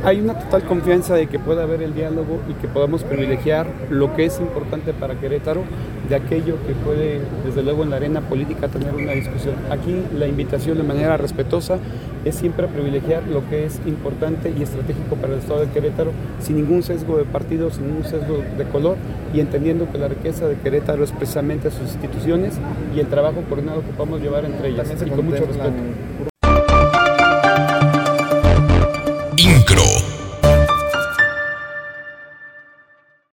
Hay una total confianza de que pueda haber el diálogo y que podamos privilegiar lo que es importante para Querétaro de aquello que puede, desde luego, en la arena política tener una discusión. Aquí la invitación de manera respetuosa es siempre privilegiar lo que es importante y estratégico para el Estado de Querétaro, sin ningún sesgo de partido, sin ningún sesgo de color, y entendiendo que la riqueza de Querétaro es precisamente sus instituciones y el trabajo coordinado que podamos llevar entre ellas, y con mucho respeto. INCRO.